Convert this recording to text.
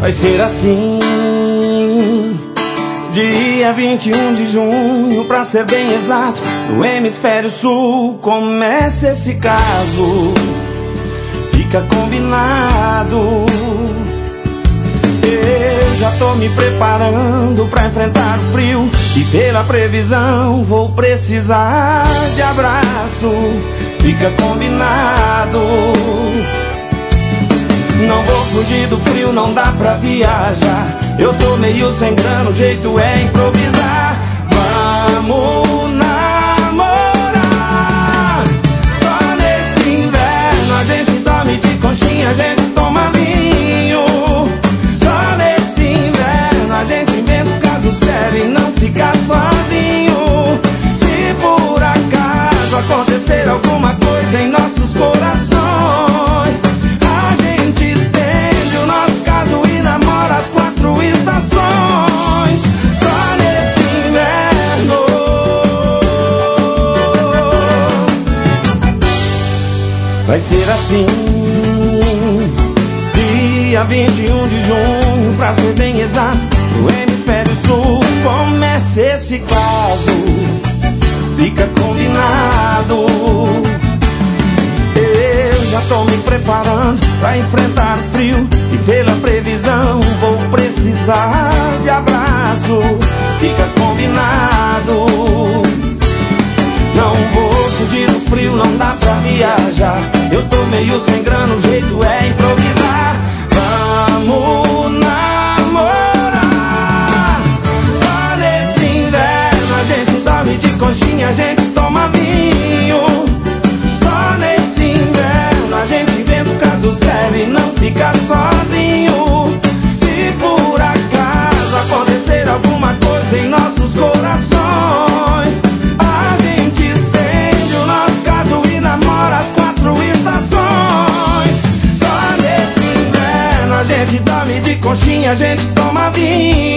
Vai ser assim, dia 21 de junho, pra ser bem exato, no hemisfério sul começa esse caso. Fica combinado. Eu já tô me preparando pra enfrentar o frio, e pela previsão vou precisar de abraço. Fica combinado. Não vou fugir do frio, não dá pra viajar. Eu tô meio sem grana, o jeito é improvisar. Vamos namorar. Só nesse inverno a gente dorme de conchinha, a gente toma vinho. Só nesse inverno a gente inventa um caso sério e não fica sozinho. Se por acaso acontecer alguma coisa em nossos corações, as 4 estações. Só nesse inverno vai ser assim, dia 21 de junho, pra ser bem exato, no hemisfério sul começa esse caso. Fica combinado. Eu já tô me preparando pra enfrentar o frio, e pela previsão vou precisar de abraço. Fica combinado. Não vou fugir do frio, não dá pra viajar. Eu tô meio sem grana, o jeito é improvisar. Vamos namorar. Só nesse inverno a gente dorme de conchinha, a gente toma vinho. Só nesse inverno a gente inventa um caso sério e não fica sozinho. Se por acaso acontecer alguma coisa em nossos corações, a gente estende o nosso caso e namora as 4 estações. Só nesse inverno a gente dorme de conchinha, a gente toma vinho.